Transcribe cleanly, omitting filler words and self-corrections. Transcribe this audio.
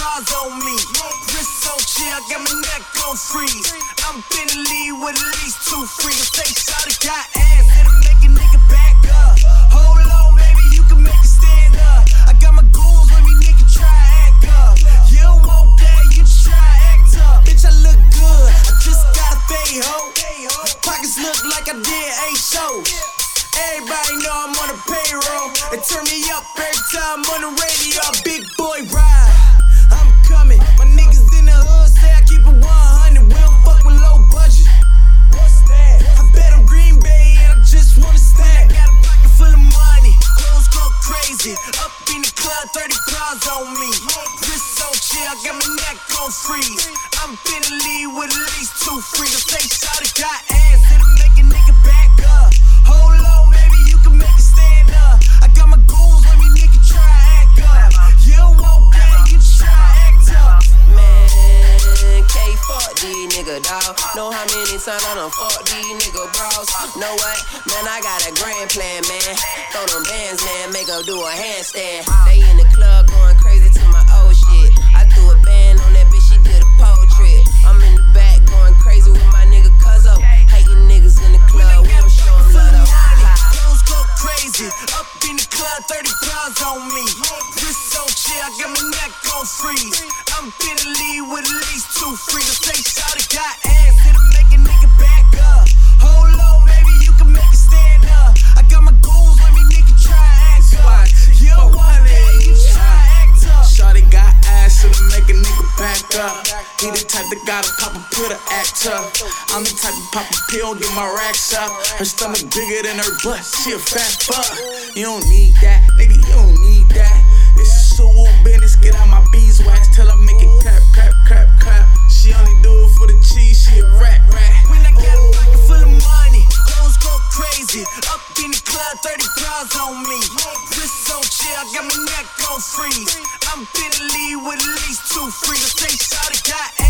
bras on me. Wrist so chill, got my neck on freeze. I'm finna leave with at least 2 freaks. Say shawty got ass, it'll make a nigga back up. Hold on, baby, you can make it stand up. I got my goons with me, nigga, try act up. You don't want that, you just try act up. Bitch, I look good, I just got a fade, ho. Pockets look like I did 8 shows. Everybody know I'm on the payroll. They turn me up every time on the radio. Big boy ride, I'm coming. My niggas in the hood say I keep it 100. We don't fuck with low budget. What's that? I bet I'm Green Bay and I just wanna stack. Got a pocket full of money, clothes go crazy. Up in the club, 30 pounds on me. Wrist so chill, I got my neck on freeze. I'm finna leave with at least 2 freaks. Say shawty got ass, it'll make a nigga back up. Hold on, baby, you can make it stand up. I got my goons with me, nigga, try act up. You don't want that, you just try act up. Man, can't fuck these nigga, dawg. Know how many times I done fuck these nigga bros. Know what? Man, I got a grand plan, man. Throw them bands, man, make her do a handstand. They in the club going crazy to my old shit. I threw a band on that bitch, she did a pole trip. I'm in the back going crazy with my nigga Cuzzo. Hating niggas in the club, we don't show them love though. Clothes go crazy, up in the club, 30 pounds on me. Wrist so chill, I got my neck on freeze. I'm finna leave with at least 2 freaks. Say shawty got ass, it'll make a nigga back up. Hold on, baby, you can make it stand up. I got my goons with me, nigga, try act up. You don't want that, you just try act up. Shawty got ass, it'll make a nigga back up. He the type that gotta pop a pill to act up. I'm the type to pop a pill, get my racks up. Her stomach bigger than her butt, she a fat fuck. You don't need that, nigga, you don't need that. This is Sue business, get out my beeswax till I make it clap, clap, clap, clap. She only do it for the cheese, she a rat. When I got a pocket full of money, clothes go crazy. Up in the club, 30 pounds on me. Wrist so chill, I got my neck on freeze. I'm finna leave with at least 2 freaks. Say shawty got